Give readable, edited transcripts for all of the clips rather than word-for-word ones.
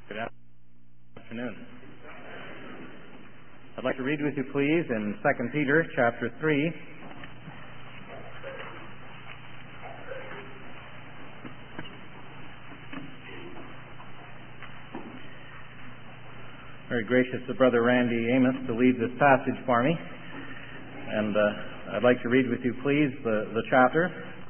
Good afternoon. I'd like to read with you, please, in 2 Peter chapter 3. Very gracious of Brother Randy Amos to lead this passage for me. And I'd like to read with you, please, the chapter.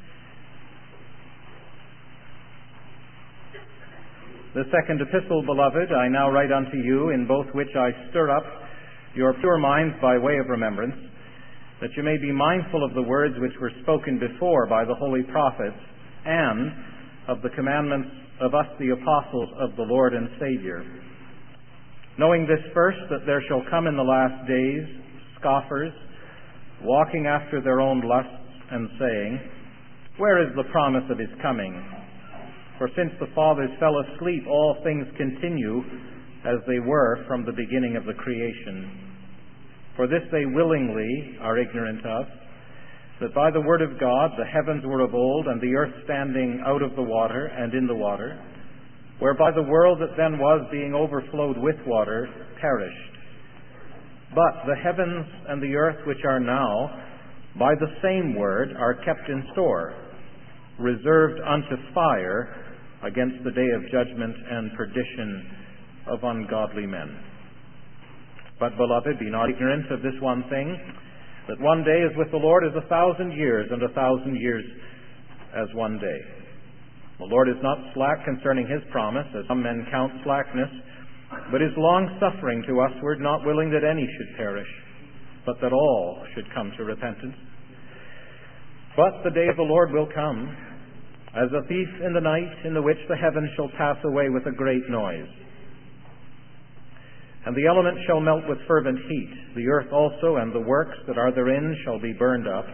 The second epistle, beloved, I now write unto you, in both which I stir up your pure minds by way of remembrance, that you may be mindful of the words which were spoken before by the holy prophets, and of the commandments of us the apostles of the Lord and Savior. Knowing this first, that there shall come in the last days scoffers, walking after their own lusts, and saying, Where is the promise of his coming? For since the fathers fell asleep, all things continue as they were from the beginning of the creation. For this they willingly are ignorant of, that by the word of God the heavens were of old, and the earth standing out of the water and in the water, whereby the world that then was, being overflowed with water, perished. But the heavens and the earth which are now, by the same word, are kept in store, reserved unto fire against the day of judgment and perdition of ungodly men. But, beloved, be not ignorant of this one thing, that one day is with the Lord as 1,000 years, and 1,000 years as one day. The Lord is not slack concerning his promise, as some men count slackness, but is long-suffering to usward, not willing that any should perish, but that all should come to repentance. But the day of the Lord will come, as a thief in the night, in the which the heavens shall pass away with a great noise, and the elements shall melt with fervent heat. The earth also and the works that are therein shall be burned up.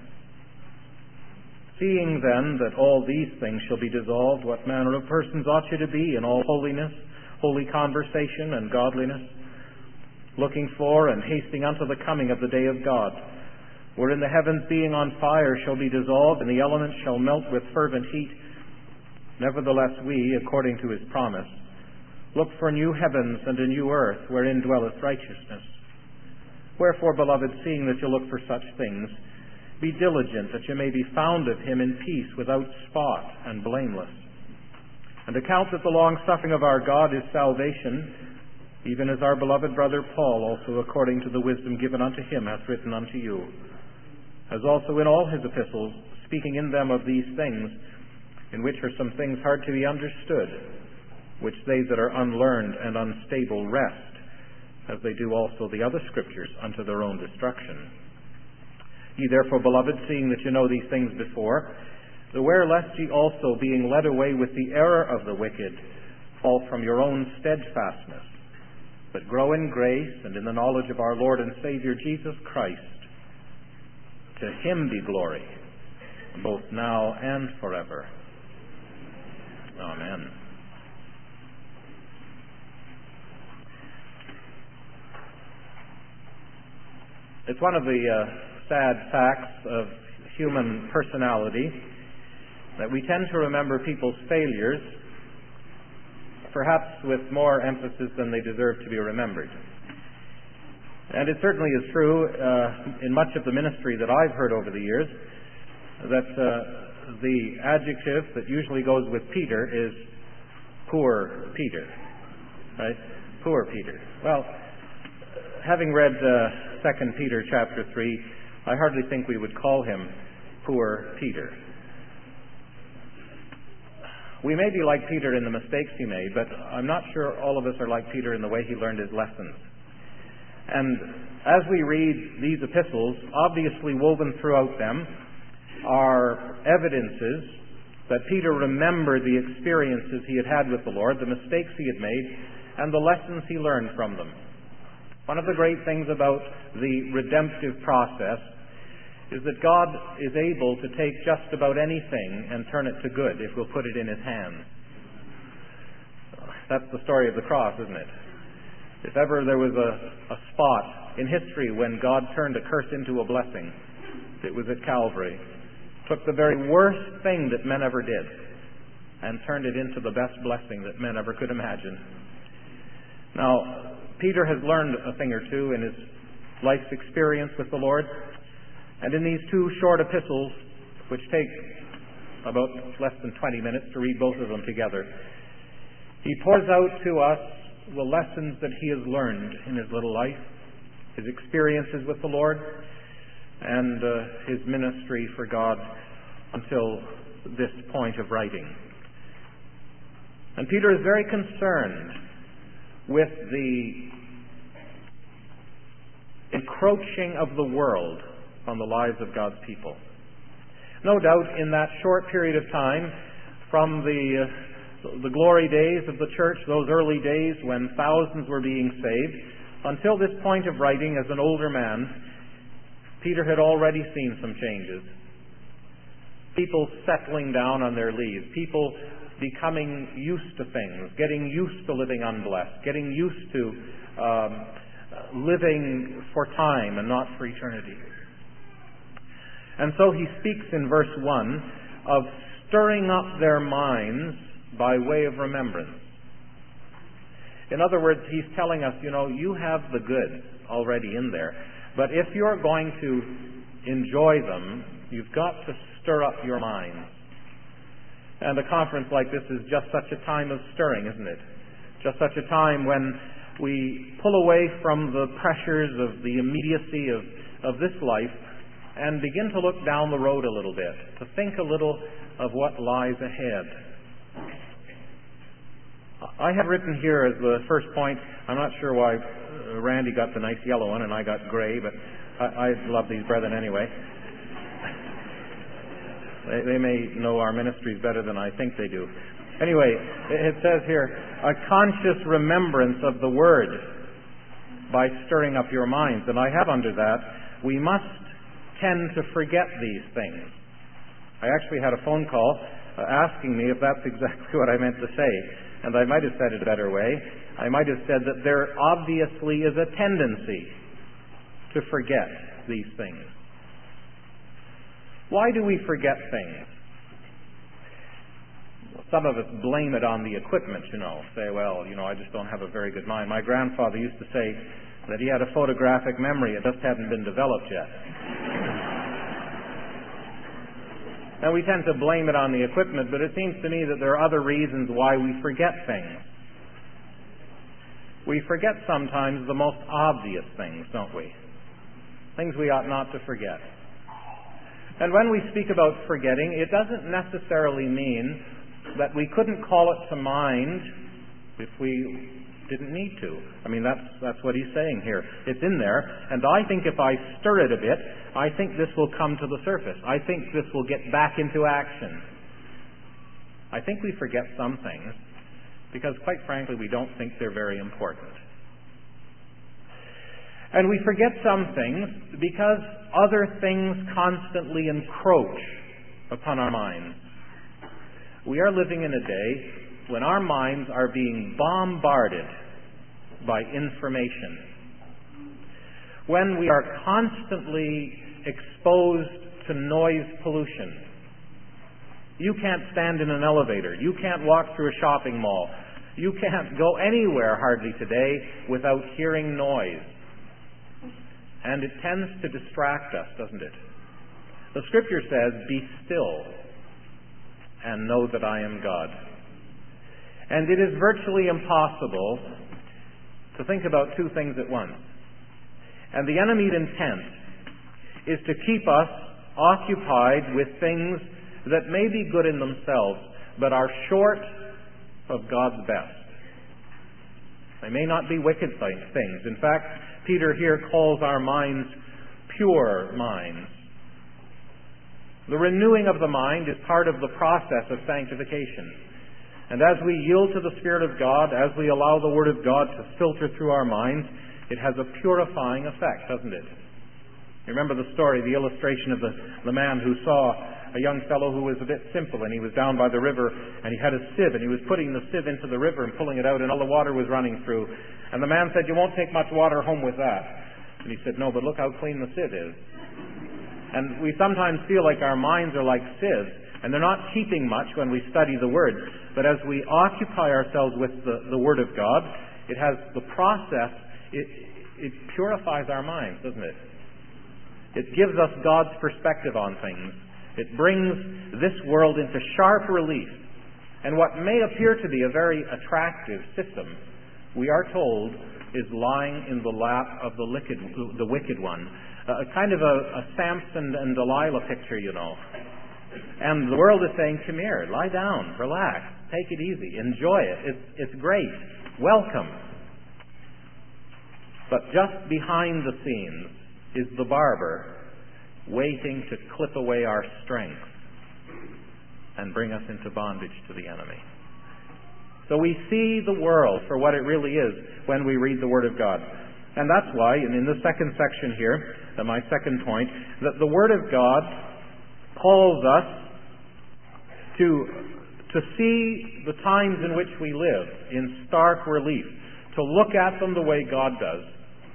Seeing then that all these things shall be dissolved, what manner of persons ought you to be in all holiness, holy conversation, and godliness, looking for and hasting unto the coming of the day of God, wherein the heavens being on fire shall be dissolved, and the elements shall melt with fervent heat. Nevertheless we, according to his promise, look for new heavens and a new earth, wherein dwelleth righteousness. Wherefore, beloved, seeing that you look for such things, be diligent that you may be found of him in peace, without spot and blameless. And account that the long-suffering of our God is salvation, even as our beloved brother Paul also, according to the wisdom given unto him, hath written unto you, as also in all his epistles, speaking in them of these things, in which are some things hard to be understood, which they that are unlearned and unstable wrest, as they do also the other scriptures, unto their own destruction. Ye therefore, beloved, seeing that you know these things before, beware lest ye also, being led away with the error of the wicked, fall from your own steadfastness, but grow in grace and in the knowledge of our Lord and Savior Jesus Christ. To him be glory, both now and forever. Amen. It's one of the sad facts of human personality that we tend to remember people's failures, perhaps with more emphasis than they deserve to be remembered. And it certainly is true in much of the ministry that I've heard over the years that the adjective that usually goes with Peter is poor Peter. Right? Poor Peter. Well, having read 2 Peter chapter 3, I hardly think we would call him poor Peter. We may be like Peter in the mistakes he made, but I'm not sure all of us are like Peter in the way he learned his lessons. And as we read these epistles, obviously woven throughout them are evidences that Peter remembered the experiences he had had with the Lord, the mistakes he had made, and the lessons he learned from them. One of the great things about the redemptive process is that God is able to take just about anything and turn it to good if we'll put it in his hands. That's the story of the cross, isn't it? If ever there was a spot in history when God turned a curse into a blessing, it was at Calvary. Took the very worst thing that men ever did and turned it into the best blessing that men ever could imagine. Now, Peter has learned a thing or two in his life's experience with the Lord, and in these two short epistles, which take about less than 20 minutes to read both of them together, he pours out to us the lessons that he has learned in his little life, his experiences with the Lord, and his ministry for God until this point of writing. And Peter is very concerned with the encroaching of the world on the lives of God's people. No doubt in that short period of time, from the glory days of the church, those early days when thousands were being saved, until this point of writing as an older man, Peter had already seen some changes. People settling down on their leave, people becoming used to things, getting used to living unblessed, getting used to living for time and not for eternity. And so he speaks in verse 1 of stirring up their minds by way of remembrance. In other words, he's telling us, you have the good already in there, but if you're going to enjoy them, you've got to stir up your minds. And a conference like this is just such a time of stirring, isn't it? Just such a time when we pull away from the pressures of the immediacy of this life and begin to look down the road a little bit, to think a little of what lies ahead. I have written here as the first point, I'm not sure why Randy got the nice yellow one and I got gray, but I love these brethren anyway. They may know our ministries better than I think they do. Anyway, it says here, a conscious remembrance of the Word by stirring up your minds. And I have under that, we must tend to forget these things. I actually had a phone call asking me if that's exactly what I meant to say. And I might have said it a better way. I might have said that there obviously is a tendency to forget these things. Why do we forget things? Some of us blame it on the equipment, Say, well, I just don't have a very good mind. My grandfather used to say that he had a photographic memory. It just hadn't been developed yet. Now, we tend to blame it on the equipment, but it seems to me that there are other reasons why we forget things. We forget sometimes the most obvious things, don't we? Things we ought not to forget. And when we speak about forgetting, it doesn't necessarily mean that we couldn't call it to mind if we didn't need to. I mean, that's what he's saying here. It's in there, and I think if I stir it a bit, I think this will come to the surface. I think this will get back into action. I think we forget some things because, quite frankly, we don't think they're very important. And we forget some things because other things constantly encroach upon our minds. We are living in a day when our minds are being bombarded by information. When we are constantly exposed to noise pollution. You can't stand in an elevator. You can't walk through a shopping mall. You can't go anywhere hardly today without hearing noise. And it tends to distract us, doesn't it? The Scripture says, "Be still and know that I am God." And it is virtually impossible to think about two things at once. And the enemy's intent is to keep us occupied with things that may be good in themselves, but are short of God's best. They may not be wicked things. In fact, Peter here calls our minds pure minds. The renewing of the mind is part of the process of sanctification. And as we yield to the Spirit of God, as we allow the Word of God to filter through our minds, it has a purifying effect, doesn't it? You remember the story, the illustration of the man who saw a young fellow who was a bit simple, and he was down by the river, and he had a sieve, and he was putting the sieve into the river and pulling it out, and all the water was running through. And the man said, "You won't take much water home with that." And he said, "No, but look how clean the sieve is." And we sometimes feel like our minds are like sieves, and they're not keeping much when we study the Word. But as we occupy ourselves with the Word of God, it has the process, it purifies our minds, doesn't it? It gives us God's perspective on things. It brings this world into sharp relief. And what may appear to be a very attractive system, we are told, is lying in the lap of the wicked one. Kind of a Samson and Delilah picture, you know. And the world is saying, come here, lie down, relax, take it easy, enjoy it. It's great. Welcome. But just behind the scenes is the barber waiting to clip away our strength and bring us into bondage to the enemy. So we see the world for what it really is when we read the Word of God. And that's why, in the second section here, my second point, that the Word of God calls us to see the times in which we live in stark relief, to look at them the way God does.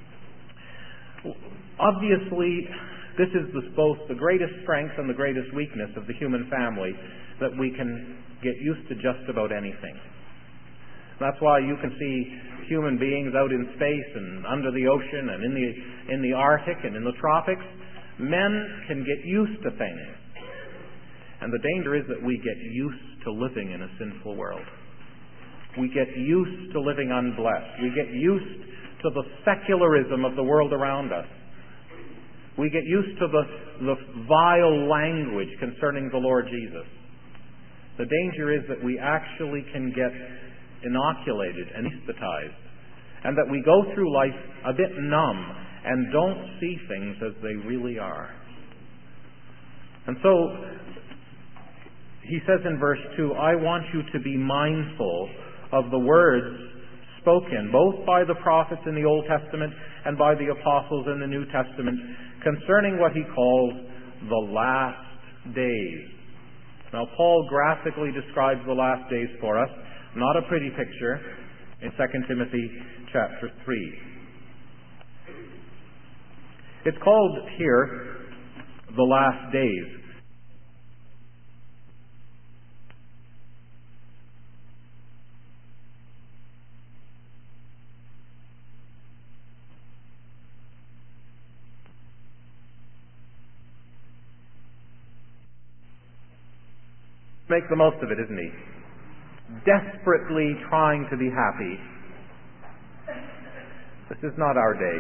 Obviously, this is both the greatest strength and the greatest weakness of the human family, that we can get used to just about anything. That's why you can see human beings out in space and under the ocean and in the Arctic and in the tropics. Men can get used to things. And the danger is that we get used to living in a sinful world. We get used to living unblessed. We get used to the secularism of the world around us. We get used to the vile language concerning the Lord Jesus. The danger is that we actually can get inoculated, anesthetized, and that we go through life a bit numb and don't see things as they really are. And so, he says in verse 2, I want you to be mindful of the words spoken, both by the prophets in the Old Testament and by the apostles in the New Testament, concerning what he calls the last days. Now, Paul graphically describes the last days for us. Not a pretty picture, in 2 Timothy chapter 3. It's called here the last days. Make the most of it, isn't he? Desperately trying to be happy. This is not our day.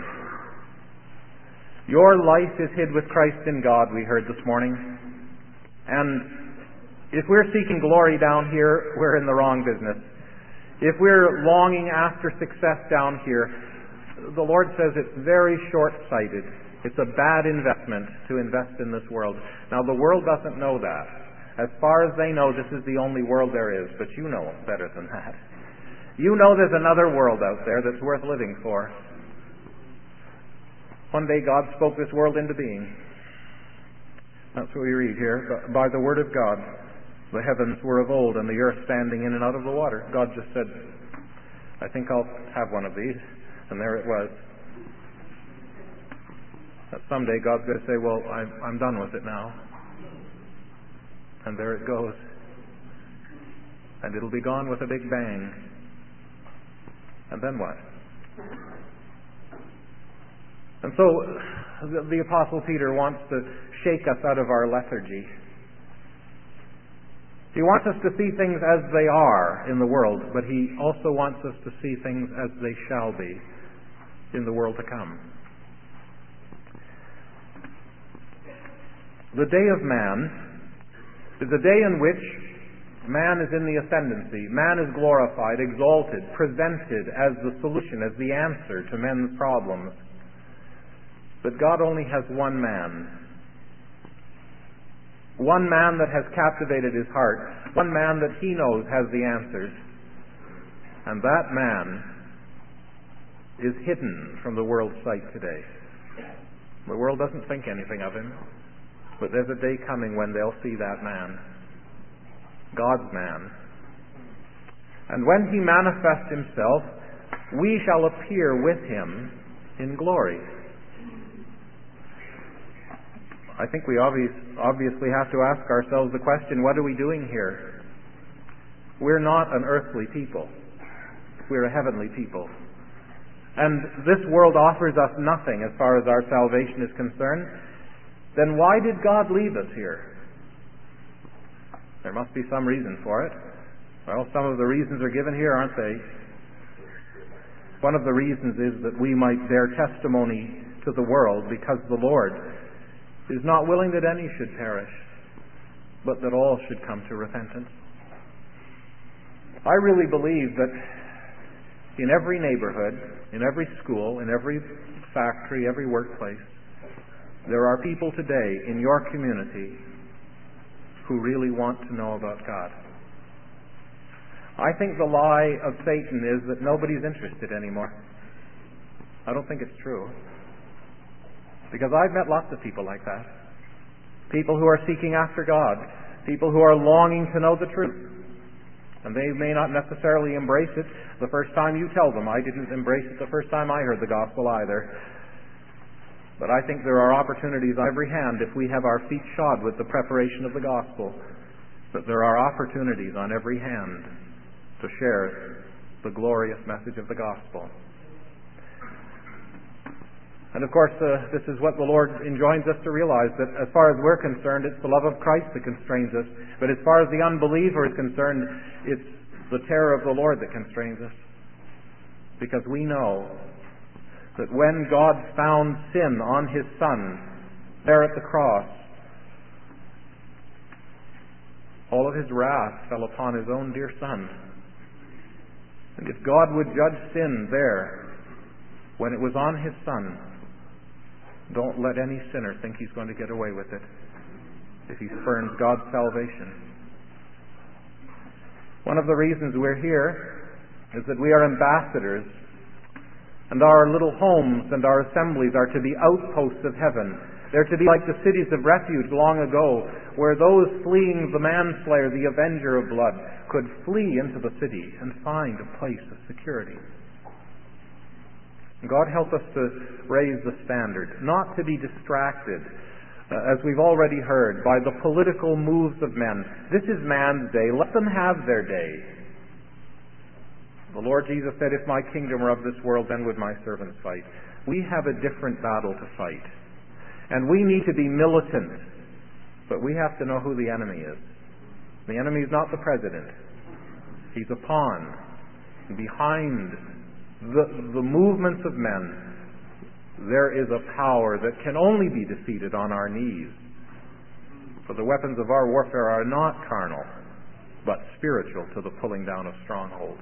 Your life is hid with Christ in God, we heard this morning. And if we're seeking glory down here, we're in the wrong business. If we're longing after success down here, the Lord says it's very short-sighted. It's a bad investment to invest in this world. Now, the world doesn't know that. As far as they know, this is the only world there is, but you know better than that. You know there's another world out there that's worth living for. One day God spoke this world into being. That's what we read here. By the word of God, the heavens were of old, and the earth standing in and out of the water. God just said, I think I'll have one of these. And there it was. But someday God's going to say, well, I'm done with it now. And there it goes. And it'll be gone with a big bang. And then what? And so the Apostle Peter wants to shake us out of our lethargy. He wants us to see things as they are in the world, but he also wants us to see things as they shall be in the world to come. The day of man is a day in which man is in the ascendancy, man is glorified, exalted, presented as the solution, as the answer to men's problems. But God only has one man that has captivated his heart, one man that he knows has the answers. And that man is hidden from the world's sight today. The world doesn't think anything of him. But there's a day coming when they'll see that man, God's man. And when he manifests himself, we shall appear with him in glory. I think we obviously have to ask ourselves the question, what are we doing here? We're not an earthly people. we're a heavenly people. And this world offers us nothing as far as our salvation is concerned. Then why did God leave us here? There must be some reason for it. Well, some of the reasons are given here, aren't they? One of the reasons is that we might bear testimony to the world, because the Lord is not willing that any should perish, but that all should come to repentance. I really believe that in every neighborhood, in every school, in every factory, every workplace, there are people today in your community who really want to know about God. I think the lie of Satan is that nobody's interested anymore. I don't think it's true. Because I've met lots of people like that. People who are seeking after God. People who are longing to know the truth. And they may not necessarily embrace it the first time you tell them. I didn't embrace it the first time I heard the gospel either. But I think there are opportunities on every hand if we have our feet shod with the preparation of the gospel. That there are opportunities on every hand to share the glorious message of the gospel. And of course, this is what the Lord enjoins us to realize, that as far as we're concerned, it's the love of Christ that constrains us. But as far as the unbeliever is concerned, it's the terror of the Lord that constrains us. Because we know that when God found sin on His Son, there at the cross, all of His wrath fell upon His own dear Son. And if God would judge sin there, when it was on His Son, don't let any sinner think he's going to get away with it if he spurns God's salvation. One of the reasons we're here is that we are ambassadors, and our little homes and our assemblies are to be outposts of heaven. They're to be like the cities of refuge long ago, where those fleeing the manslayer, the avenger of blood, could flee into the city and find a place of security. God help us to raise the standard, not to be distracted, as we've already heard, by the political moves of men. This is man's day. Let them have their day. The Lord Jesus said, if my kingdom were of this world, then would my servants fight. We have a different battle to fight. And we need to be militant. But we have to know who the enemy is. The enemy is not the president. He's a pawn. Behind the movements of men, there is a power that can only be defeated on our knees. For the weapons of our warfare are not carnal, but spiritual, to the pulling down of strongholds.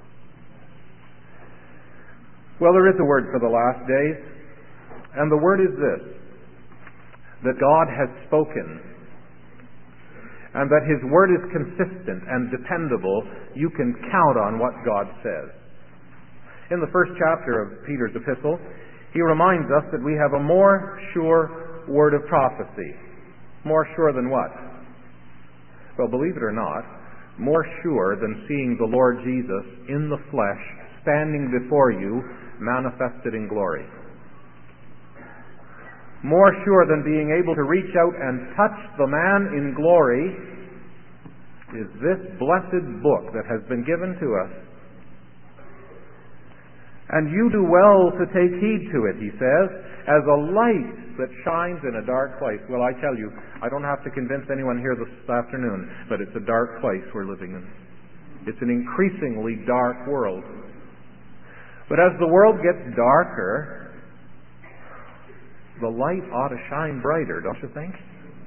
Well, there is a word for the last days, and the word is this: that God has spoken, and that His word is consistent and dependable. You can count on what God says. In the first chapter of Peter's epistle, he reminds us that we have a more sure word of prophecy. More sure than what? Well, believe it or not, more sure than seeing the Lord Jesus in the flesh, standing before you, manifested in glory. More sure than being able to reach out and touch the man in glory is this blessed book that has been given to us. And you do well to take heed to it, he says, as a light that shines in a dark place. Well, I tell you, I don't have to convince anyone here this afternoon, but it's a dark place we're living in. It's an increasingly dark world. But as the world gets darker, the light ought to shine brighter, don't you think?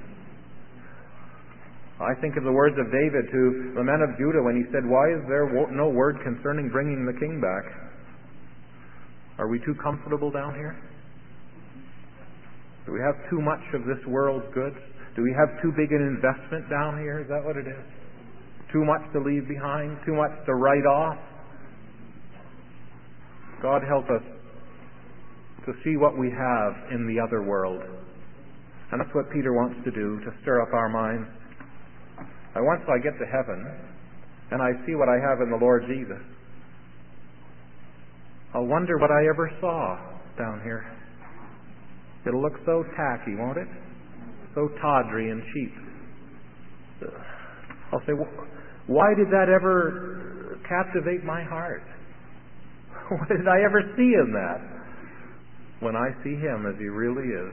I think of the words of David to the men of Judah when he said, why is there no word concerning bringing the king back? Are we too comfortable down here? Do we have too much of this world's goods? Do we have too big an investment down here? Is that what it is? Too much to leave behind? Too much to write off? God help us to see what we have in the other world. And that's what Peter wants to do, to stir up our minds. Once I get to heaven and I see what I have in the Lord Jesus, I'll wonder what I ever saw down here. It'll look so tacky, won't it? So tawdry and cheap. I'll say, why did that ever captivate my heart? What did I ever see in that? When I see Him as He really is.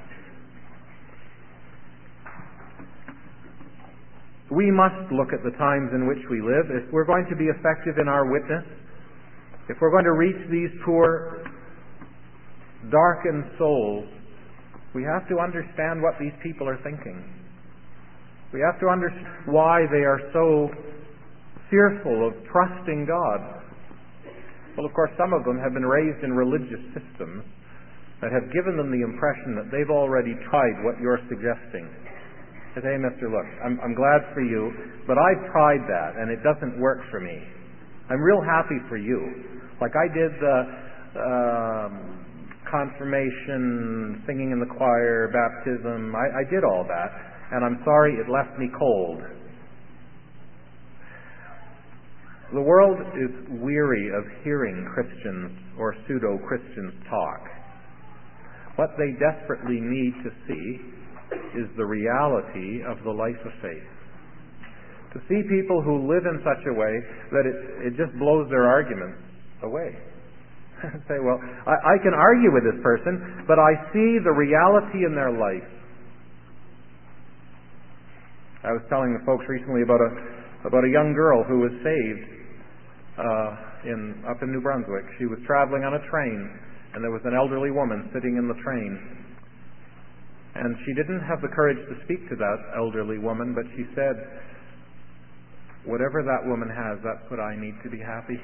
We must look at the times in which we live. If we're going to be effective in our witness, if we're going to reach these poor, darkened souls, we have to understand what these people are thinking. We have to understand why they are so fearful of trusting God. Well, of course, some of them have been raised in religious systems that have given them the impression that they've already tried what you're suggesting. They say, hey, mister, look, I'm glad for you, but I've tried that, and it doesn't work for me. I'm real happy for you. Like I did the confirmation, singing in the choir, baptism. I did all that, and I'm sorry it left me cold. The world is weary of hearing Christians or pseudo-Christians talk. What they desperately need to see is the reality of the life of faith. To see people who live in such a way that it just blows their arguments away. Say, well, I can argue with this person, but I see the reality in their life. I was telling the folks recently about a young girl who was saved up in New Brunswick. She was traveling on a train, and there was an elderly woman sitting in the train. And she didn't have the courage to speak to that elderly woman, but she said, whatever that woman has, that's what I need to be happy.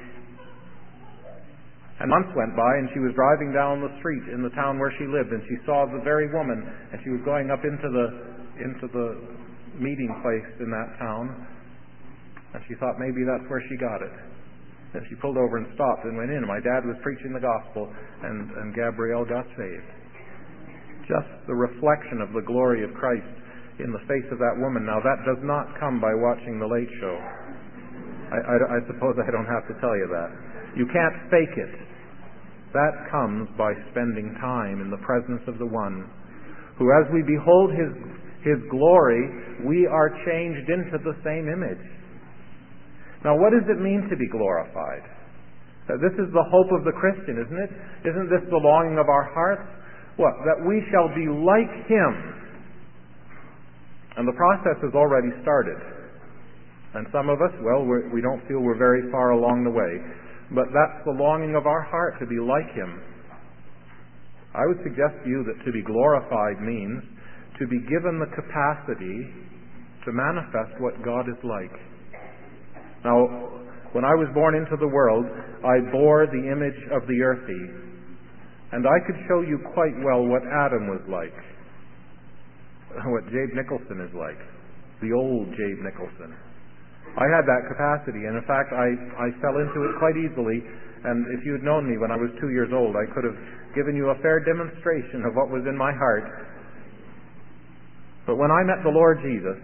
And months went by, and she was driving down the street in the town where she lived, and she saw the very woman, and she was going up into the meeting place in that town, and she thought maybe that's where she got it. And she pulled over and stopped and went in. My dad was preaching the gospel, and Gabrielle got saved. Just the reflection of the glory of Christ in the face of that woman. Now, that does not come by watching The Late Show. I suppose I don't have to tell you that. You can't fake it. That comes by spending time in the presence of the One who, as we behold His glory, we are changed into the same image. Now, what does it mean to be glorified? This is the hope of the Christian, isn't it? Isn't this the longing of our hearts? What? That we shall be like Him. And the process has already started. And some of us, well, we don't feel we're very far along the way. But that's the longing of our heart, to be like Him. I would suggest to you that to be glorified means to be given the capacity to manifest what God is like. Now, when I was born into the world, I bore the image of the earthy. And I could show you quite well what Adam was like. What Jabe Nicholson is like. The old Jabe Nicholson. I had that capacity, and in fact I fell into it quite easily, and if you had known me when I was 2 years old, I could have given you a fair demonstration of what was in my heart. But when I met the Lord Jesus,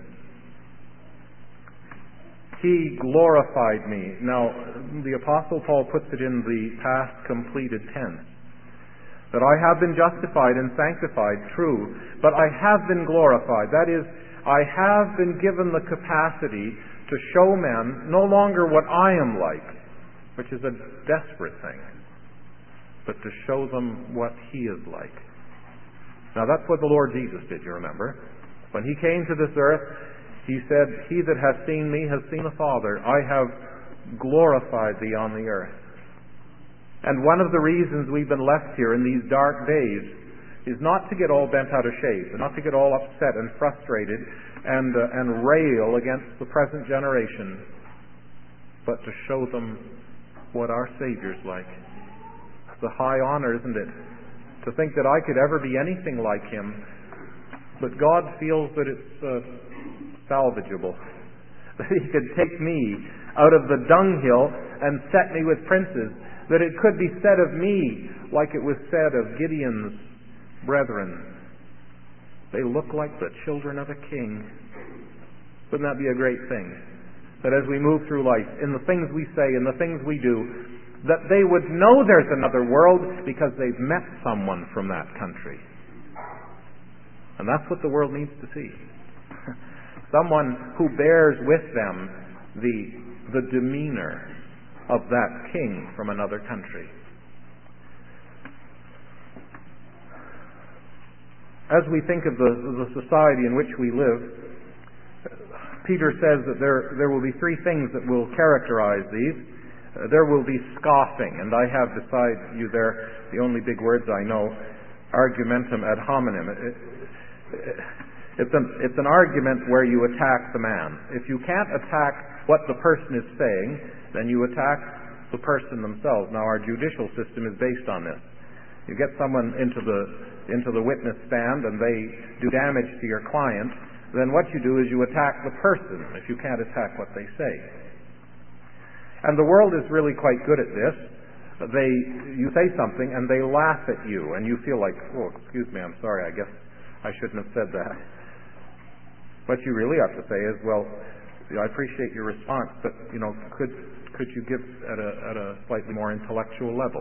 He glorified me. Now, the Apostle Paul puts it in the past completed tense. That I have been justified and sanctified, true, but I have been glorified. That is, I have been given the capacity to show men no longer what I am like, which is a desperate thing, but to show them what He is like. Now that's what the Lord Jesus did, you remember. When He came to this earth, He said, He that hath seen me has seen the Father. I have glorified thee on the earth. And one of the reasons we've been left here in these dark days is not to get all bent out of shape, and not to get all upset and frustrated and rail against the present generation, but to show them what our Savior's like. It's a high honor, isn't it? To think that I could ever be anything like Him, but God feels that it's salvageable. That He could take me out of the dunghill and set me with princes. That it could be said of me like it was said of Gideon's brethren. They look like the children of a king. Wouldn't that be a great thing? That as we move through life, in the things we say, in the things we do, that they would know there's another world because they've met someone from that country. And that's what the world needs to see. Someone who bears with them the demeanor of that king from another country. as we think of the society in which we live, Peter says that there will be three things that will characterize these. There will be scoffing, and I have beside you there the only big words I know, argumentum ad hominem. It's an argument where you attack the man. If you can't attack what the person is saying, then you attack the person themselves. Now, our judicial system is based on this. You get someone into the witness stand and they do damage to your client, then what you do is you attack the person if you can't attack what they say. And the world is really quite good at this. You say something and they laugh at you and you feel like, oh, excuse me, I'm sorry, I guess I shouldn't have said that. What you really have to say is, well, I appreciate your response, but could you give at a slightly more intellectual level?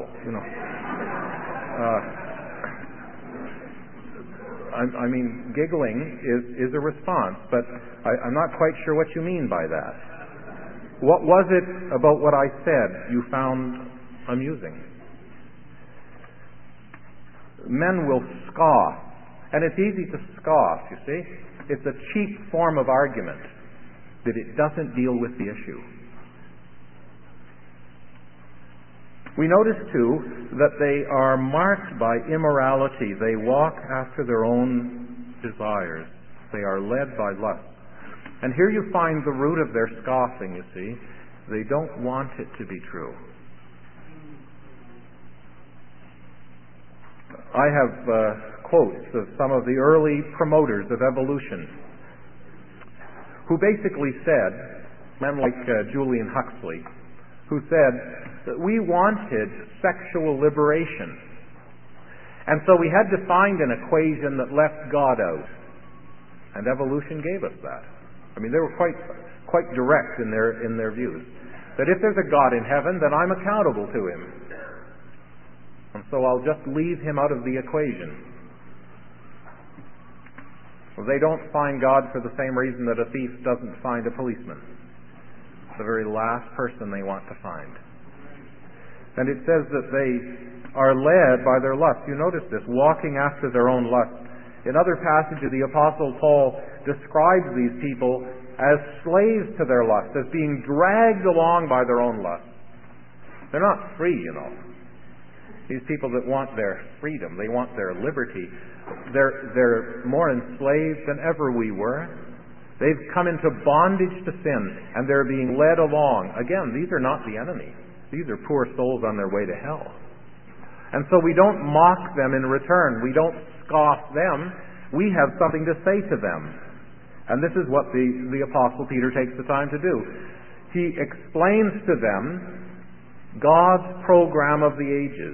I mean, giggling is a response, but I'm not quite sure what you mean by that. What was it about what I said you found amusing? Men will scoff, and it's easy to scoff, you see. It's a cheap form of argument that it doesn't deal with the issue. We notice, too, that they are marked by immorality. They walk after their own desires. They are led by lust. And here you find the root of their scoffing, you see. They don't want it to be true. I have quotes of some of the early promoters of evolution who basically said, men like Julian Huxley, who said that we wanted sexual liberation. And so we had to find an equation that left God out. And evolution gave us that. I mean, they were quite direct in their views. That if there's a God in heaven, then I'm accountable to him. And so I'll just leave him out of the equation. Well, they don't find God for the same reason that a thief doesn't find a policeman. The very last person they want to find. And it says that they are led by their lust. You notice this, walking after their own lust. In other passages, the Apostle Paul describes these people as slaves to their lust, as being dragged along by their own lust. They're not free, These people that want their freedom, they want their liberty, they're more enslaved than ever we were. They've come into bondage to sin, and they're being led along. Again, these are not the enemy. These are poor souls on their way to hell. And so we don't mock them in return. We don't scoff them. We have something to say to them. And this is what the Apostle Peter takes the time to do. He explains to them God's program of the ages.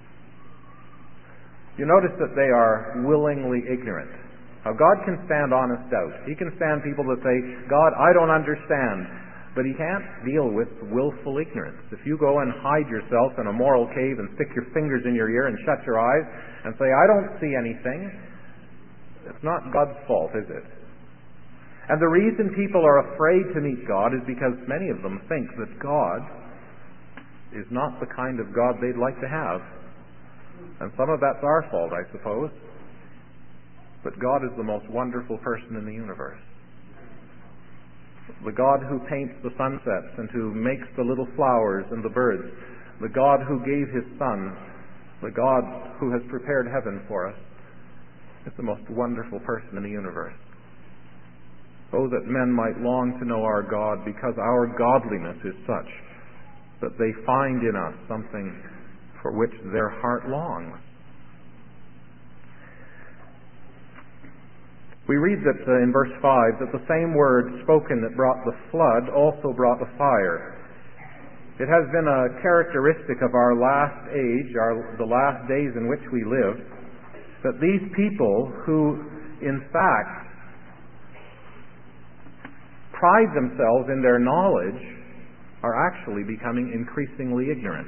You notice that they are willingly ignorant. Now, God can stand honest doubt. He can stand people that say, God, I don't understand. But he can't deal with willful ignorance. If you go and hide yourself in a moral cave and stick your fingers in your ear and shut your eyes and say, I don't see anything, it's not God's fault, is it? And the reason people are afraid to meet God is because many of them think that God is not the kind of God they'd like to have. And some of that's our fault, I suppose. But God is the most wonderful person in the universe. The God who paints the sunsets and who makes the little flowers and the birds. The God who gave his Son. The God who has prepared heaven for us. Is the most wonderful person in the universe. Oh, that men might long to know our God, because our godliness is such that they find in us something for which their heart longs. We read that in verse 5 that the same word spoken that brought the flood also brought the fire. It has been a characteristic of our last age, the last days in which we live, that these people who, in fact, pride themselves in their knowledge are actually becoming increasingly ignorant.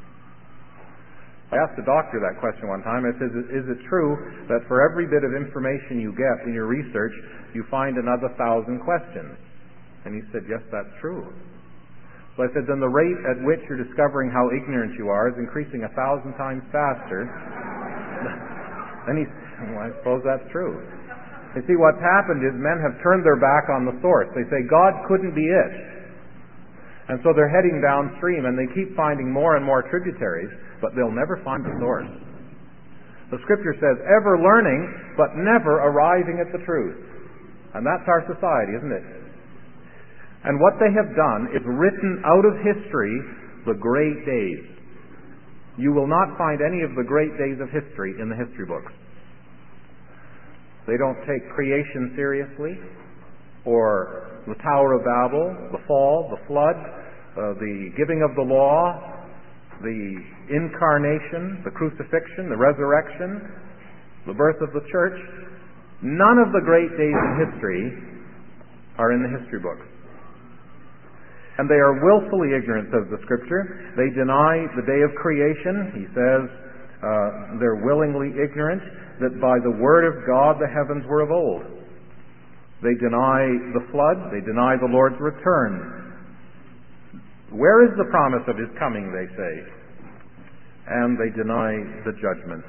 I asked a doctor that question one time. I said, is it true that for every bit of information you get in your research, you find another 1,000 questions? And he said, yes, that's true. So I said, then the rate at which you're discovering how ignorant you are is increasing 1,000 times faster. Well, I suppose that's true. You see, what's happened is men have turned their back on the source. They say, God couldn't be it. And so they're heading downstream, and they keep finding more and more tributaries, but they'll never find the source. The Scripture says, ever learning, but never arriving at the truth. And that's our society, isn't it? And what they have done is written out of history the great days. You will not find any of the great days of history in the history books. They don't take creation seriously, or the Tower of Babel, the fall, the flood, the giving of the law, the incarnation, the crucifixion, the resurrection, the birth of the church. None of the great days in history are in the history books. And they are willfully ignorant, says the Scripture. They deny the day of creation. He says they're willingly ignorant that by the word of God the heavens were of old. They deny the flood. They deny the Lord's return. Where is the promise of His coming, they say. And they deny the judgment.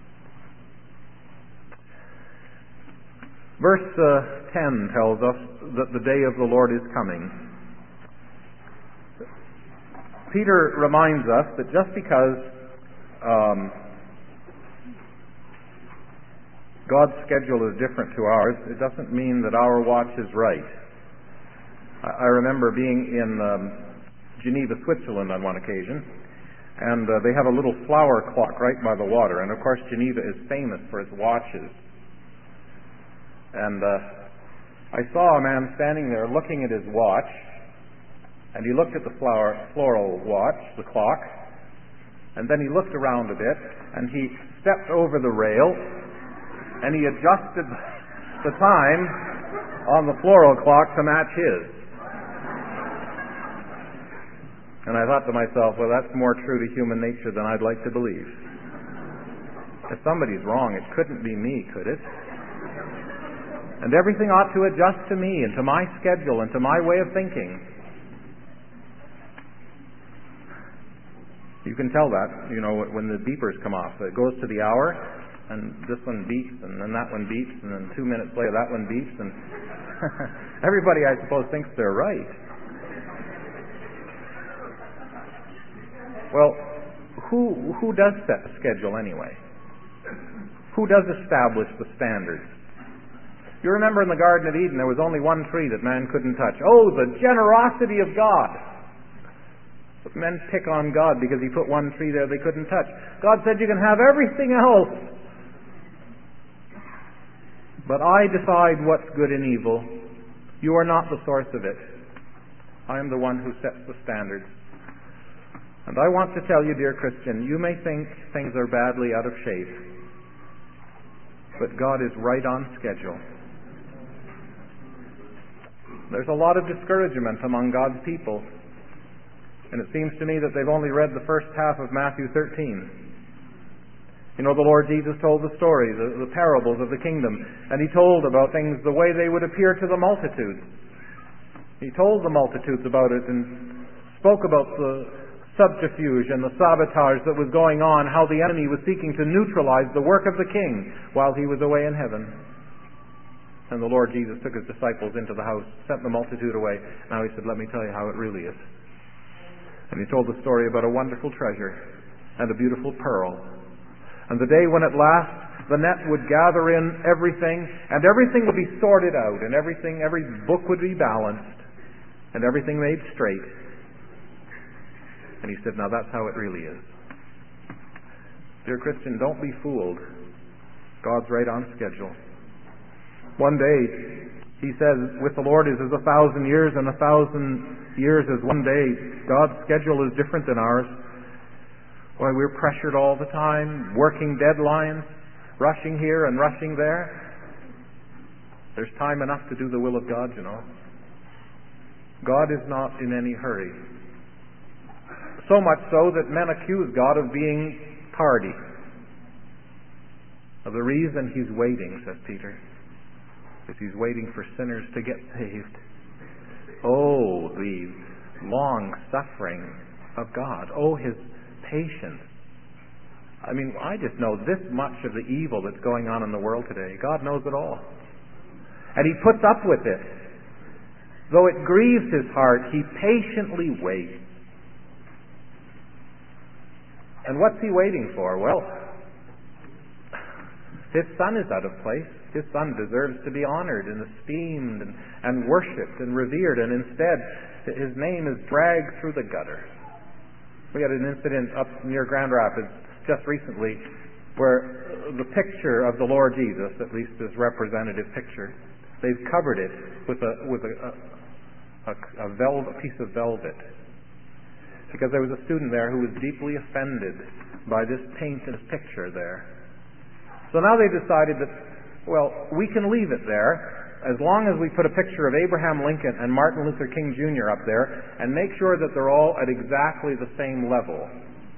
Verse 10 tells us that the day of the Lord is coming. Peter reminds us that just because God's schedule is different to ours, it doesn't mean that our watch is right. I remember being in Geneva, Switzerland on one occasion, and they have a little flower clock right by the water, and of course Geneva is famous for its watches. And I saw a man standing there looking at his watch, and he looked at the floral watch, the clock, and then he looked around a bit, and he stepped over the rail, and he adjusted the time on the floral clock to match his. And I thought to myself, well, that's more true to human nature than I'd like to believe. If somebody's wrong, it couldn't be me, could it? And everything ought to adjust to me and to my schedule and to my way of thinking. You can tell that, when the beepers come off. It goes to the hour, and this one beeps, and then that one beeps, and then 2 minutes later that one beeps, and everybody, I suppose, thinks they're right. Well, who does set the schedule anyway? Who does establish the standards? You remember in the Garden of Eden there was only one tree that man couldn't touch. Oh, the generosity of God! But men pick on God because He put one tree there they couldn't touch. God said you can have everything else, but I decide what's good and evil. You are not the source of it. I am the one who sets the standards. And I want to tell you, dear Christian, you may think things are badly out of shape, but God is right on schedule. There's a lot of discouragement among God's people, and it seems to me that they've only read the first half of Matthew 13. The Lord Jesus told the story, the parables of the kingdom, and He told about things the way they would appear to the multitudes. He told the multitudes about it and spoke about the subterfuge and the sabotage that was going on, how the enemy was seeking to neutralize the work of the king while He was away in heaven. And the Lord Jesus took His disciples into the house, sent the multitude away. Now He said, let me tell you how it really is. And He told the story about a wonderful treasure and a beautiful pearl. And the day when at last the net would gather in everything, and everything would be sorted out, and every book would be balanced, and everything made straight. And He said, now that's how it really is. Dear Christian, don't be fooled. God's right on schedule. One day, He says, with the Lord is as 1,000 years, and 1,000 years is one day. God's schedule is different than ours. Why, we're pressured all the time, working deadlines, rushing here and rushing there. There's time enough to do the will of God, God is not in any hurry. So much so that men accuse God of being tardy. Now, the reason He's waiting, says Peter, is He's waiting for sinners to get saved. Oh, the long suffering of God. Oh, His patience. I mean, I just know this much of the evil that's going on in the world today. God knows it all. And He puts up with it. Though it grieves His heart, He patiently waits. And what's He waiting for? Well, His Son is out of place. His Son deserves to be honored and esteemed and worshipped and revered, and instead His name is dragged through the gutter. We had an incident up near Grand Rapids just recently where the picture of the Lord Jesus, at least this representative picture, they've covered it with a piece of velvet, because there was a student there who was deeply offended by this painted picture there. So now they decided that, well, we can leave it there as long as we put a picture of Abraham Lincoln and Martin Luther King Jr. up there and make sure that they're all at exactly the same level.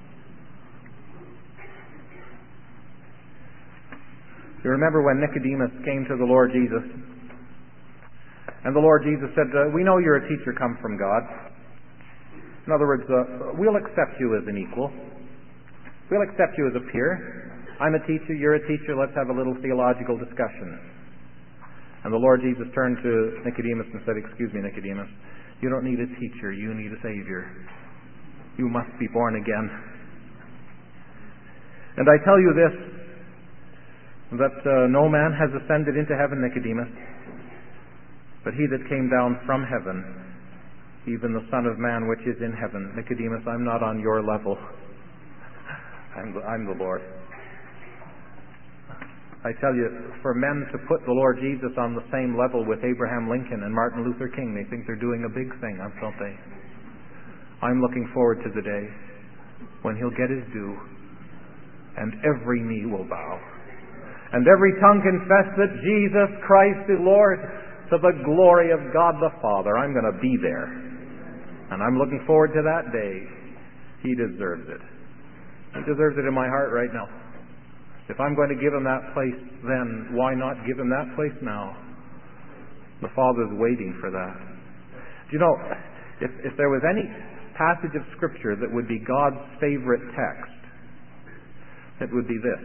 You remember when Nicodemus came to the Lord Jesus, and the Lord Jesus said, we know you're a teacher come from God. In other words, we'll accept you as an equal. We'll accept you as a peer. I'm a teacher, you're a teacher, let's have a little theological discussion. And the Lord Jesus turned to Nicodemus and said, excuse me, Nicodemus, you don't need a teacher, you need a Savior. You must be born again. And I tell you this, that no man has ascended into heaven, Nicodemus, but he that came down from heaven, even the Son of Man which is in heaven. Nicodemus, I'm not on your level. I'm the Lord. I tell you, for men to put the Lord Jesus on the same level with Abraham Lincoln and Martin Luther King, they think they're doing a big thing, don't they? I'm looking forward to the day when He'll get His due, and every knee will bow, and every tongue confess that Jesus Christ is Lord, to the glory of God the Father. I'm going to be there, and I'm looking forward to that day. He deserves it. He deserves it in my heart right now. If I'm going to give Him that place then, why not give Him that place now? The Father's waiting for that. Do you know, if there was any passage of Scripture that would be God's favorite text, it would be this.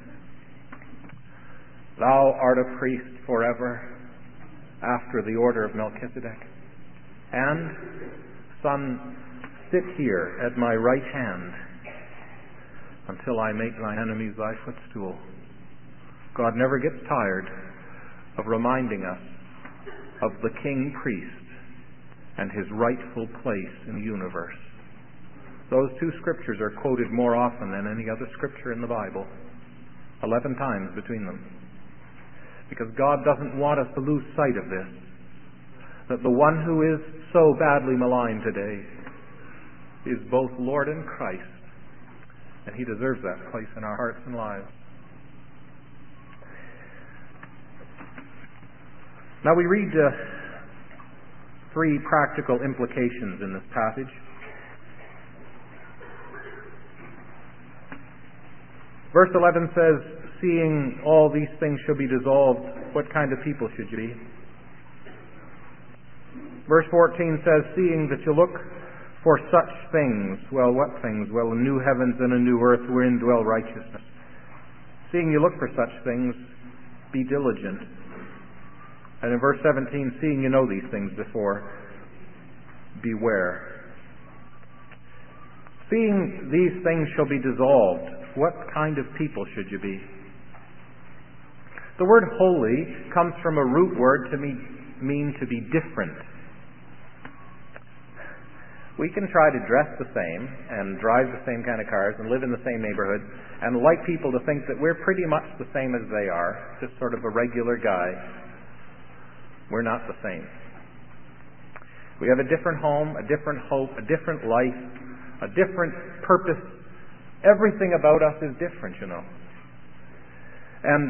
Thou art a priest forever after the order of Melchizedek. And, Son, sit here at my right hand until I make thine enemies thy footstool. God never gets tired of reminding us of the king priest and his rightful place in the universe. Those two scriptures are quoted more often than any other scripture in the Bible, 11 times between them. Because God doesn't want us to lose sight of this, that the one who is so badly maligned today is both Lord and Christ, and He deserves that place in our hearts and lives. Now we read three practical implications in this passage. Verse 11 says, seeing all these things shall be dissolved, what kind of people should you be? Verse 14 says, seeing that you look for such things. Well, what things? Well, a new heavens and a new earth wherein dwell righteousness. Seeing you look for such things, be diligent. And in verse 17, seeing you know these things before, beware. Seeing these things shall be dissolved, what kind of people should you be? The word holy comes from a root word to mean to be different. We can try to dress the same and drive the same kind of cars and live in the same neighborhood and like people to think that we're pretty much the same as they are, just sort of a regular guy. We're not the same. We have a different home, a different hope, a different life, a different purpose. Everything about us is different, you know. And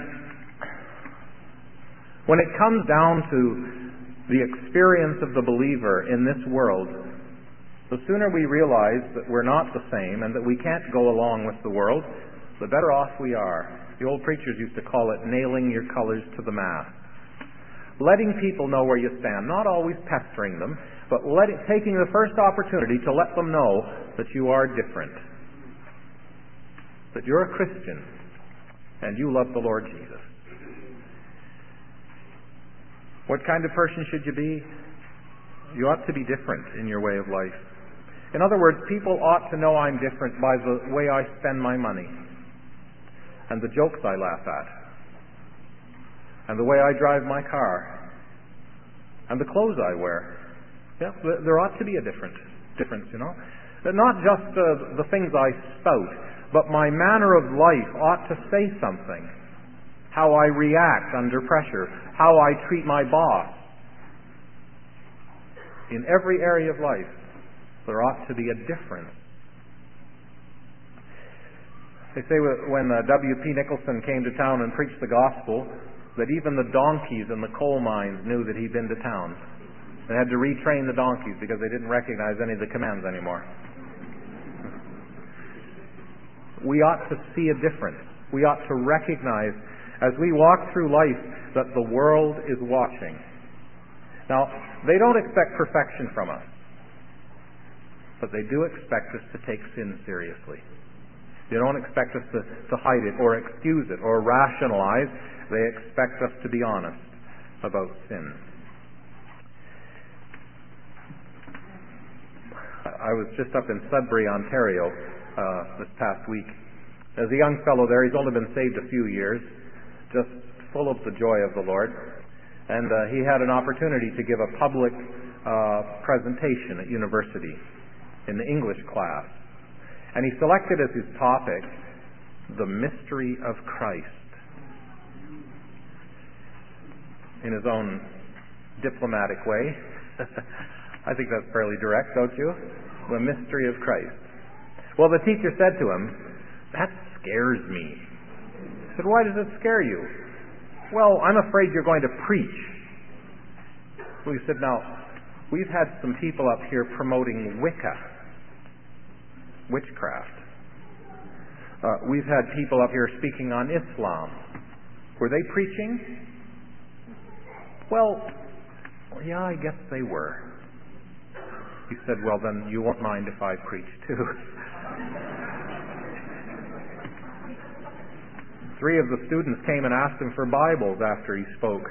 when it comes down to the experience of the believer in this world, the sooner we realize that we're not the same and that we can't go along with the world, the better off we are. The old preachers used to call it nailing your colors to the mast. Letting people know where you stand, not always pestering them, but taking the first opportunity to let them know that you are different. that you're a Christian and you love the Lord Jesus. What kind of person should you be? You ought to be different in your way of life. In other words, people ought to know I'm different by the way I spend my money, and the jokes I laugh at, and the way I drive my car, and the clothes I wear. Yeah, there ought to be a difference, you know. Not just the things I spout, but my manner of life ought to say something. How I react under pressure, how I treat my boss. In every area of life, there ought to be a difference. They say when W.P. Nicholson came to town and preached the gospel, that even the donkeys in the coal mines knew that he'd been to town. They had to retrain the donkeys because they didn't recognize any of the commands anymore. We ought to see a difference. We ought to recognize as we walk through life that the world is watching. Now, they don't expect perfection from us, but they do expect us to take sin seriously. They don't expect us to hide it or excuse it or rationalize. They expect us to be honest about sin. I was just up in Sudbury, Ontario, this past week. There's a young fellow there. He's only been saved a few years, just full of the joy of the Lord. And he had an opportunity to give a public presentation at university in the English class. And he selected as his topic, the mystery of Christ. In his own diplomatic way. I think that's fairly direct, don't you? The mystery of Christ. Well, the teacher said to him, "That scares me." He said, "Why does it scare you?" "Well, I'm afraid you're going to preach." We said, "Now, we've had some people up here promoting Wicca, witchcraft. We've had people up here speaking on Islam. Were they preaching?" "Well, yeah, I guess they were." He said, "Well, then you won't mind if I preach too." 3 of the students came and asked him for Bibles after he spoke.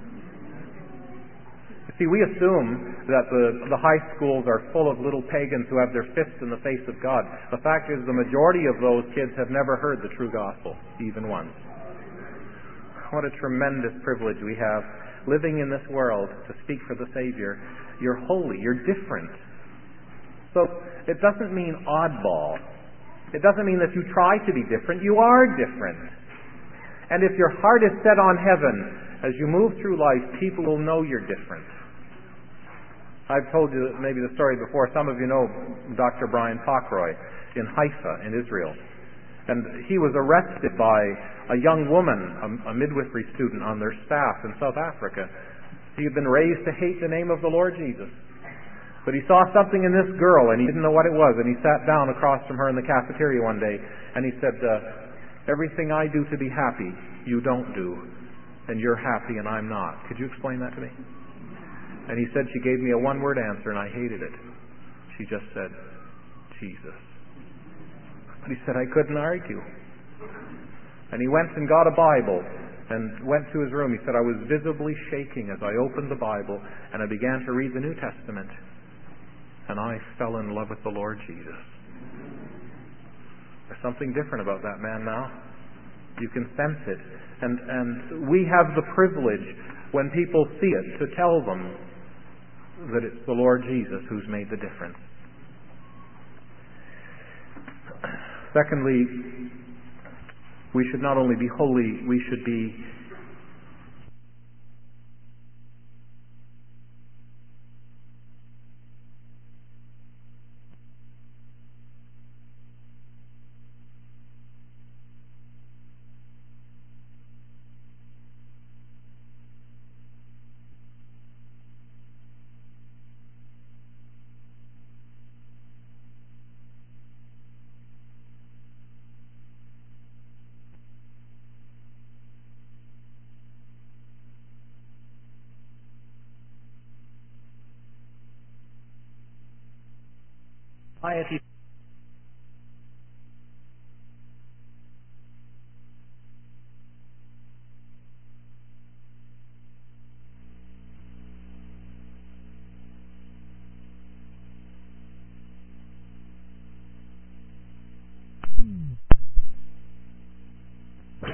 You see, we assume that the high schools are full of little pagans who have their fists in the face of God. The fact is, the majority of those kids have never heard the true gospel, even once. What a tremendous privilege we have, living in this world, to speak for the Savior. You're holy, you're different. So it doesn't mean oddball. It doesn't mean that you try to be different. You are different. And if your heart is set on heaven, as you move through life, people will know you're different. I've told you maybe the story before. Some of you know Dr. Brian Pockroy in Haifa in Israel. And he was arrested by a young woman, a midwifery student on their staff in South Africa. He had been raised to hate the name of the Lord Jesus. But he saw something in this girl, and he didn't know what it was. And he sat down across from her in the cafeteria one day, and he said, "Everything I do to be happy, you don't do. And you're happy, and I'm not. Could you explain that to me?" And he said, "She gave me a one-word answer, and I hated it. She just said, 'Jesus.'" But he said, "I couldn't argue." And he went and got a Bible and went to his room. He said, "I was visibly shaking as I opened the Bible, and I began to read the New Testament. And I fell in love with the Lord Jesus." There's something different about that man now. You can sense it. And we have the privilege, when people see it, to tell them that it's the Lord Jesus who's made the difference. Secondly, we should not only be holy, we should be piety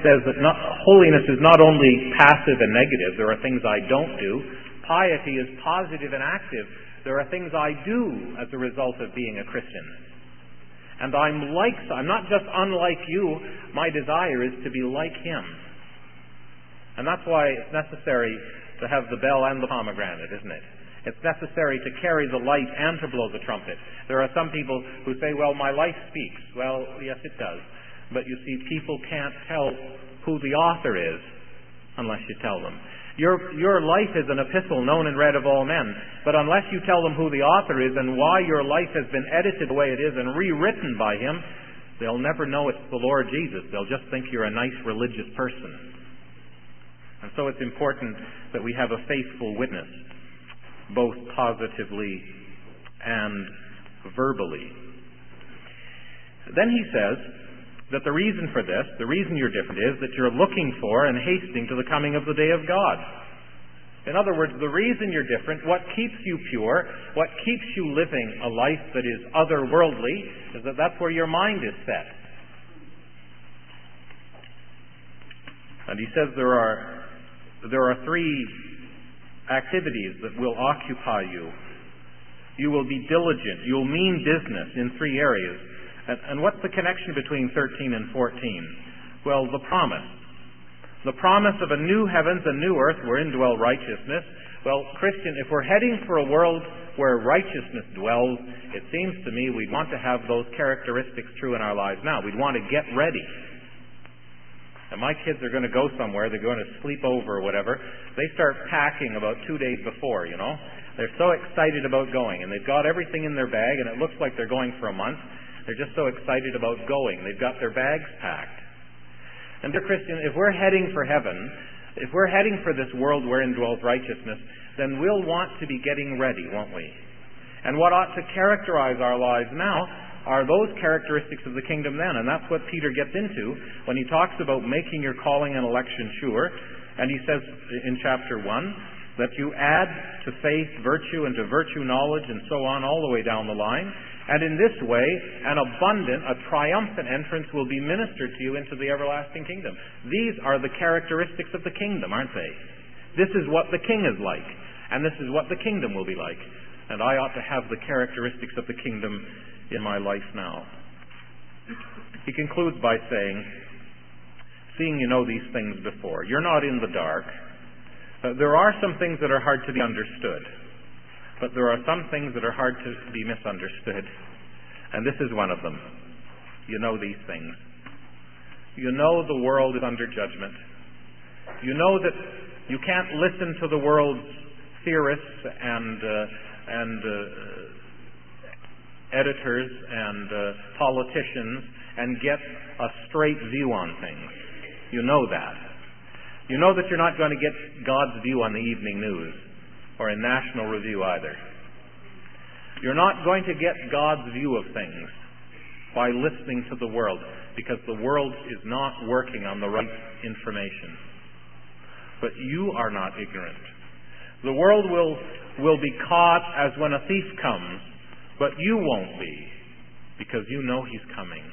says that holiness is not only passive and negative. There are things I don't do. Piety is positive and active. There are things I do as a result of being a Christian. And I'm not just unlike you. My desire is to be like Him. And that's why it's necessary to have the bell and the pomegranate, isn't it? It's necessary to carry the light and to blow the trumpet. There are some people who say, well, my life speaks. Well, yes, it does. But you see, people can't tell who the author is unless you tell them. Your life is an epistle known and read of all men. But unless you tell them who the author is and why your life has been edited the way it is and rewritten by him, they'll never know it's the Lord Jesus. They'll just think you're a nice religious person. And so it's important that we have a faithful witness, both positively and verbally. Then he says that the reason for this, the reason you're different, is that you're looking for and hastening to the coming of the day of God. In other words, the reason you're different, what keeps you pure, what keeps you living a life that is otherworldly, is that that's where your mind is set. And he says there are three activities that will occupy you. You will be diligent. You'll mean business in three areas. And what's the connection between 13 and 14? Well, the promise. The promise of a new heavens and new earth wherein dwell righteousness. Well, Christian, if we're heading for a world where righteousness dwells, it seems to me we'd want to have those characteristics true in our lives now. We'd want to get ready. And my kids are going to go somewhere, they're going to sleep over or whatever. They start packing about 2 days before, you know. They're so excited about going, and they've got everything in their bag, and it looks like they're going for a month. They're just so excited about going. They've got their bags packed. And dear Christian, if we're heading for heaven, if we're heading for this world wherein dwells righteousness, then we'll want to be getting ready, won't we? And what ought to characterize our lives now are those characteristics of the kingdom then. And that's what Peter gets into when he talks about making your calling and election sure. And he says in chapter 1 that you add to faith virtue, and to virtue knowledge, and so on all the way down the line. And in this way, an abundant, a triumphant entrance will be ministered to you into the everlasting kingdom. These are the characteristics of the kingdom, aren't they? This is what the king is like. And this is what the kingdom will be like. And I ought to have the characteristics of the kingdom in my life now. He concludes by saying, seeing you know these things before, you're not in the dark. There are some things that are hard to be understood, but there are some things that are hard to be misunderstood. And this is one of them. You know these things. You know the world is under judgment. You know that you can't listen to the world's theorists and editors and politicians and get a straight view on things. You know that. You know that you're not going to get God's view on the evening news or in National Review either. You're not going to get God's view of things by listening to the world, because the world is not working on the right information. But you are not ignorant. The world will be caught as when a thief comes, but you won't be, because you know he's coming.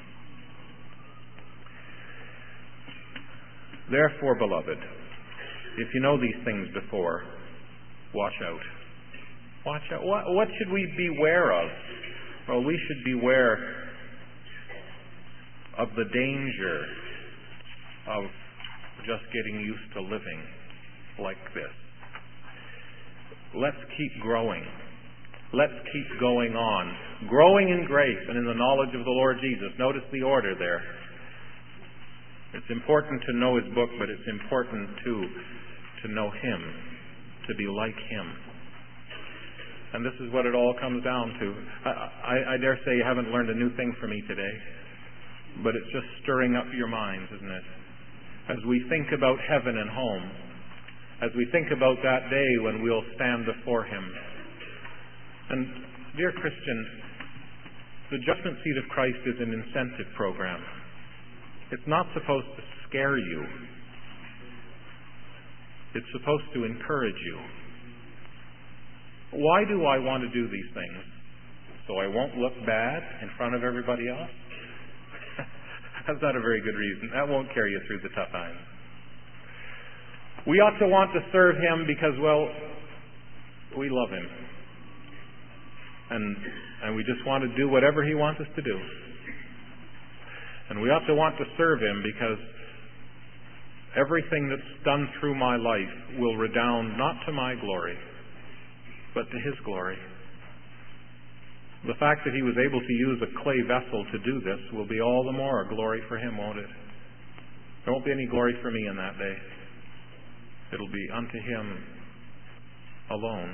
Therefore, beloved, if you know these things before, watch out. Watch out. What should we beware of? Well, we should beware of the danger of just getting used to living like this. Let's keep growing. Let's keep going on. Growing in grace and in the knowledge of the Lord Jesus. Notice the order there. It's important to know His book, but it's important too to know Him, to be like Him. And this is what it all comes down to. I dare say you haven't learned a new thing from me today, but it's just stirring up your minds, isn't it? As we think about heaven and home, as we think about that day when we'll stand before Him. And, dear Christian, the judgment seat of Christ is an incentive program. It's not supposed to scare you. It's supposed to encourage you. Why do I want to do these things? So I won't look bad in front of everybody else? That's not a very good reason. That won't carry you through the tough times. We ought to want to serve Him because, well, we love Him. And we just want to do whatever He wants us to do. And we ought to want to serve Him because everything that's done through my life will redound not to my glory, but to His glory. The fact that He was able to use a clay vessel to do this will be all the more a glory for Him, won't it? There won't be any glory for me in that day. It'll be unto Him alone.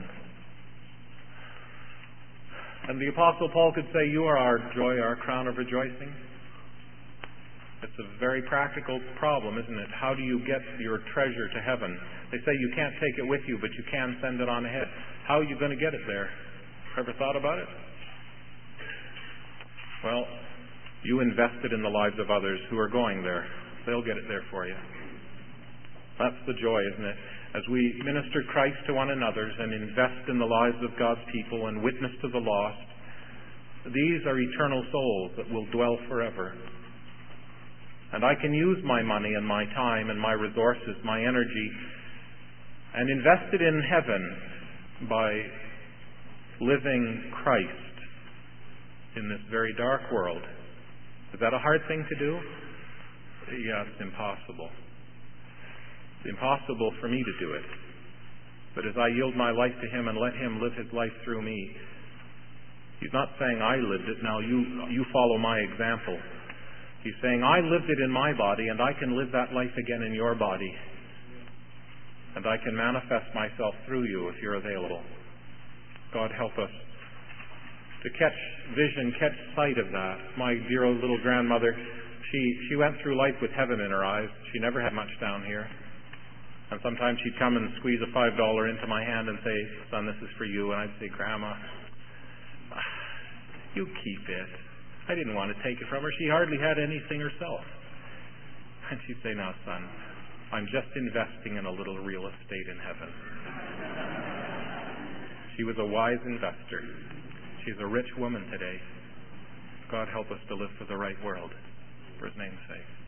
And the Apostle Paul could say, you are our joy, our crown of rejoicing. It's a very practical problem, isn't it? How do you get your treasure to heaven? They say you can't take it with you, but you can send it on ahead. How are you going to get it there? Ever thought about it? Well, you invested in the lives of others who are going there. They'll get it there for you. That's the joy, isn't it? As we minister Christ to one another and invest in the lives of God's people and witness to the lost, these are eternal souls that will dwell forever. And I can use my money and my time and my resources, my energy, and invest it in heaven by living Christ in this very dark world. Is that a hard thing to do? Yeah, it's impossible. It's impossible for me to do it. But as I yield my life to Him and let Him live His life through me, He's not saying I lived it, now you follow my example. He's saying I lived it in my body and I can live that life again in your body. And I can manifest myself through you if you're available. God help us to catch vision, catch sight of that. My dear old little grandmother, she went through life with heaven in her eyes. She never had much down here. And sometimes she'd come and squeeze a $5 into my hand and say, son, this is for you. And I'd say, Grandma, you keep it. I didn't want to take it from her. She hardly had anything herself. And she'd say, now, son, I'm just investing in a little real estate in heaven. She was a wise investor. She's a rich woman today. God help us to live for the right world, for His name's sake.